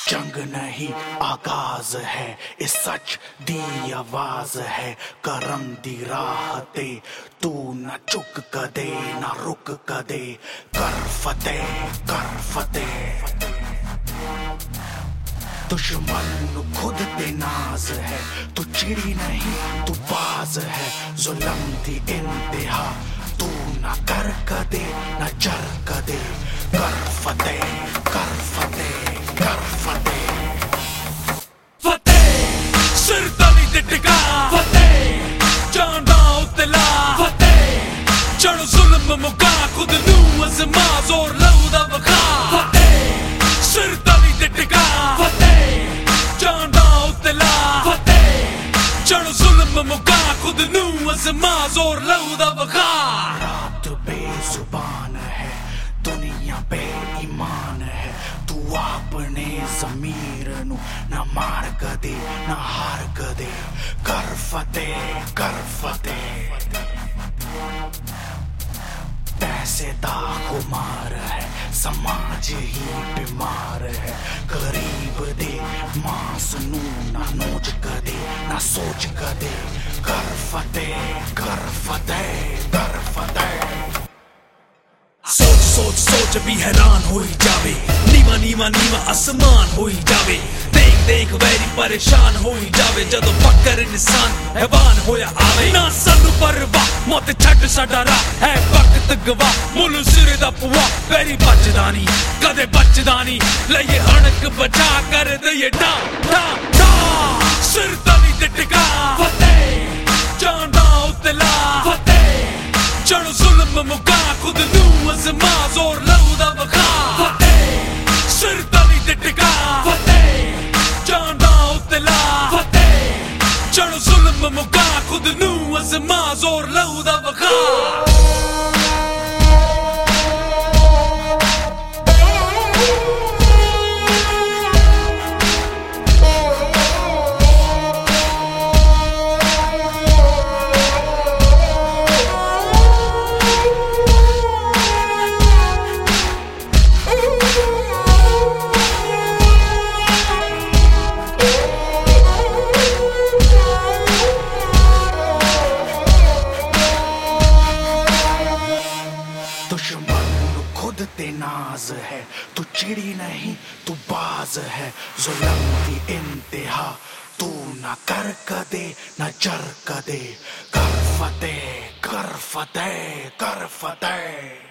जंग नहीं आगाज है, इस सच दी आवाज है। करम दी राह ते तू न चुक कदे न रुक कदे, कर फतेह। दुश्मन खुद ते नाज है, तू चिड़ी नहीं तू बाज है। जुल्म दी इंतहा तू न कर कदे न चर कदे, कर फतेह कर फतेह कर फतेह। फतेह सिर तली ते टिका, फतेह जान दा उतला, फतेह चढ़ जुल्म मुका खुद नू अज़मा जोर लहू दा वखा। फतेह सिर तली ते टिका, फतेह जान दा उतला, फतेह चढ़ जुल्म मुका खुद नू अज़मा जोर लहू दा वखा। रात बेजुबान है, दुनिया बेईमान है। तू अपने ज़मीर नू न मार कदे न हार कदे, कर फतेह। पैसे दा खुमार है, समाज ही बीमार है। गरीब दे मांस नू ना नोच कदे ना सोच कदे, कर फतेह कर फतेह कर फतेह। सोच सोच सोच भी हैरान होई जावे, नीवा नीवा नीवा आसमान होई जावे। देख देख वैरी परेशान होई जावे, जदों पक्कर इंसान हैवान होया आवे। ना सानू परवाह मौत छड्ड साडा राह है वक्त गवाह। मुल्ल सिरे दा पुआ वैरी बचदा नी कदे बचदा नी, लइए अणक बचा कर दइए डा डा डा। सिर तली ते टिका, फतेह जान दा उतला, फतेह चढ़ जुल्म मुका खुद नू अज़मा जोर लहू दा वखा। फतेह सिर तली ते टिका, फतेह जान दा उतला, फतेह चढ़ जुल्म मुका खुद नू अज़मा जोर लहू दा वखा। दुश्मन खुद ते नाज है, तू चिड़ी नहीं तू बाज है। जुल्म की इंतहा तू न कर कदे न चर कदे, कर फतेह कर फतेह कर फतेह।